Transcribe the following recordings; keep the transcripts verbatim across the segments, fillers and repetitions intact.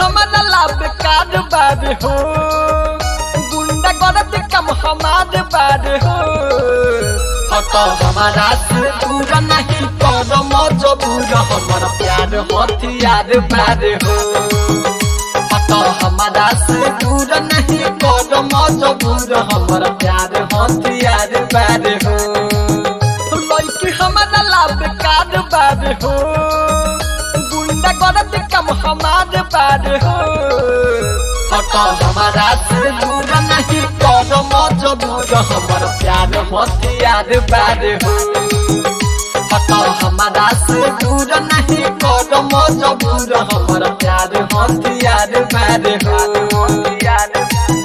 हमारा लाभ काज बार हो गुंडा गलत कम हमारे बार हो हतो हमारा से दूर नहीं करो मजबूर हमारा प्यार हथियार बार हो हतो हमारा से दूर नहीं करो मजबूर हमारा प्यार हथियार बार हो लड़की हमारा लाभ काज बार हो गुंडा गलत कम हमारे बार हो हतो हमारा से दूर नहीं करो मजबूर हमारा प्यार हथियार बार हो हतो हमारा से दूर नहीं करो मजबूर हमारा प्यार हथियार बार हो हथियार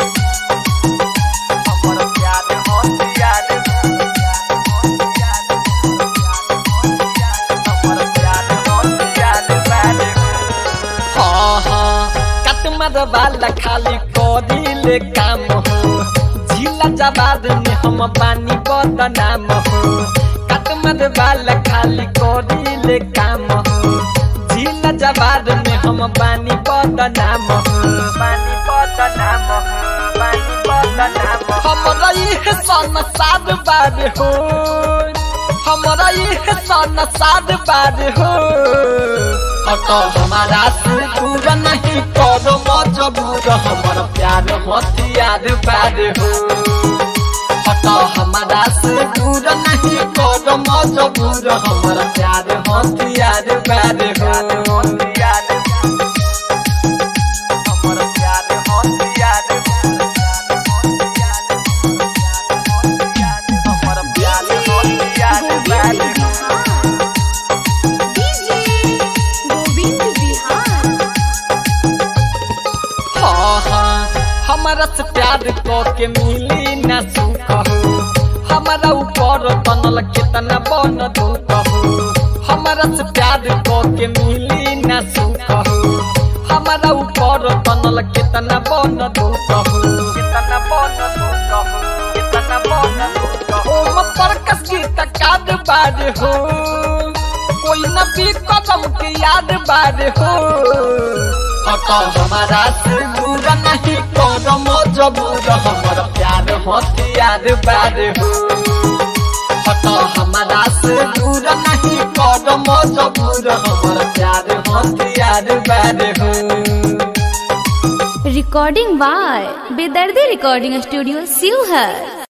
हमारा प्यार हथियार बाला खाली करीले काम हो जिला जवाद में हम बानी बदनाम हो कटमर बाला खाली करीले काम हो जिला जवाद में हम बानी बदनाम हो बानी बदनाम हो बानी बदनाम हमरा ये सन साद बार हो हमरा ये सन साद बार हो हतो हमारा से दूर नहीं करो मजबूर हमारा प्यार हथियार बार हो हतो हमारा से दूर नहीं करो मजबूर हमारा प्यार हथियार बार हो हथियार हमारा प्यार हथियार हमारा प्यार हथियार बार हो हमारा से प्यार को के मिली न सुख हो हमारा ऊपर बनल कितना बन दुख हो हमारा से प्यार को के मिली न सुख हो हमारा ऊपर बनल कितना बन दुख हो कितना बन दुख हो कितना बन दुख हो हम पर कसकी तकाद बार हो कोई न भी कदम के याद बार हो हतो हमारा से दूर नहीं करो मजबूर हमारा प्यार हथियार बार हो हतो हमारा से दूर नहीं करो मजबूर हमारा प्यार हथियार बार हो recording by Bedardi recording studio Sheohar.